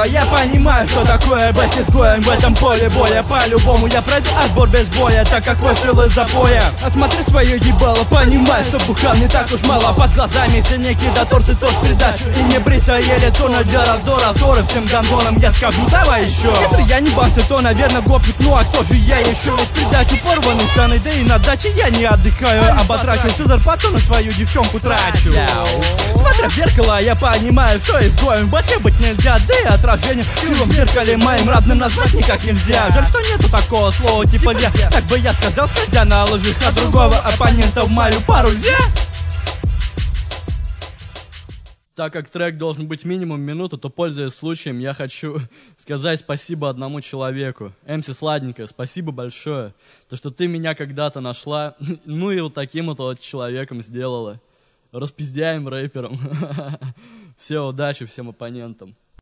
Я понимаю, что такое быть изгоем в этом поле боя. По-любому я пройду отбор без боя, так как вышел из запоя. Осмотри свое ебало, понимай, что бухал не так уж мало. Под глазами синяки, да торсы тоже придачу. И не бритое лицо, но для раздора ссоры всем гандонам я скажу, давай еще. Если я не бамся, то, наверное, гопник. Ну а кто же я еще? Ведь придачу порванной штаны, да и на даче я не отдыхаю, оботрачу всю зарплату на свою девчонку трачу. Смотря в зеркало, я понимаю, что изгоем вообще быть нельзя. Да и отражение в кривом зеркале моим родным назвать никак нельзя. Жаль, что нету такого слова типа я. Так бы я сказал, сходя на лыжах, а другого оппонента в мою пару взя. Так как трек должен быть минимум минуту, то, пользуясь случаем, я хочу сказать спасибо одному человеку. МС Сладенькая, спасибо большое. То, что ты меня когда-то нашла, ну и вот таким вот человеком сделала. Распиздяем рэпером. Все, удачи всем оппонентам.